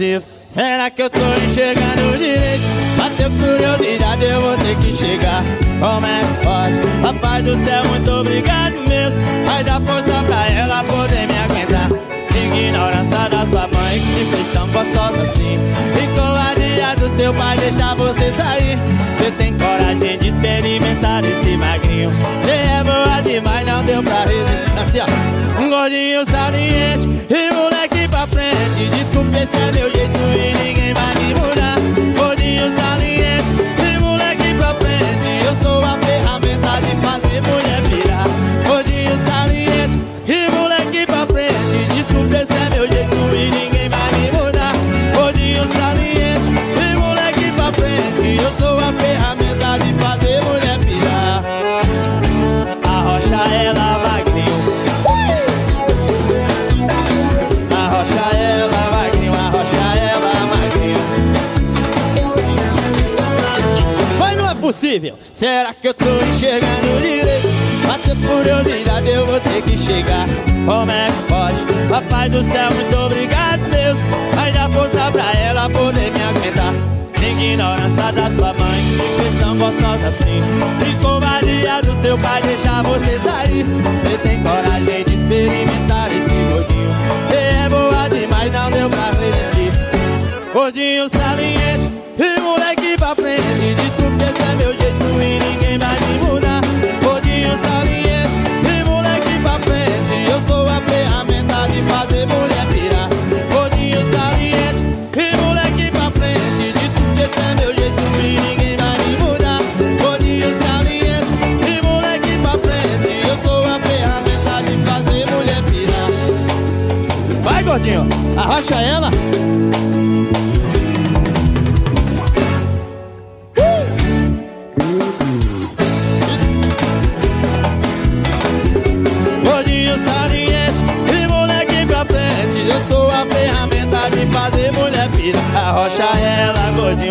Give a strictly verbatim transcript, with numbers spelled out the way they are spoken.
possível. Será que eu tô enxergando direito? Bateu curiosidade, eu vou ter que chegar. Como é que pode? Papai do céu, muito obrigado mesmo. Vai dar força pra ela poder me aguentar. Ignorância da sua mãe que te fez tão gostosa assim. E covardia do teu pai deixar você sair. Cê tem coragem de experimentar esse magrinho. Cê é boa demais, não deu pra resistir. Assim ó, um gordinho saliente e moleque pra frente. Desculpe, esse é meu jeito e ninguém vai me mudar. Gordinho saliente e moleque pra frente. Eu sou a ferramenta de fazer mulher virar. Gordinho saliente e moleque pra frente. Desculpe, esse é meu jeito e ninguém vai me mudar. Gordinho saliente e moleque pra frente. Eu sou a ferramenta de fazer mulher virar. Arrocha ela, magrinho. Arrocha ela, magrinho. Arrocha ela, magrinho. Mas não é possível. Será que eu tô enxergando direito? Bateu curiosidade, eu vou ter que chegar. Como é que pode? Papai do céu, muito obrigado mesmo. Vai dar força pra ela poder me aguentar. Ignorância da sua mãe que fez tão gostosa assim. E covardia do teu pai deixar você sair. Você tem coragem de experimentar esse gordinho. Você é boa demais, não deu pra resistir. Gordinho saliente e moleque pra frente. Desculpe, esse é meu jeito e ninguém vai me mudar. Gordinho saliente e moleque pra frente. Eu sou a ferramenta de fazer mulher virar. Gordinho saliente e moleque pra frente. Desculpe, esse é meu jeito e ninguém vai me mudar. Gordinho saliente e moleque pra frente. Eu sou a ferramenta de fazer mulher virar. Vai, gordinho, arrocha ela. Gordinho saliente e moleque pra frente. Eu sou a ferramenta de fazer mulher pirar. Arrocha ela, gordinho.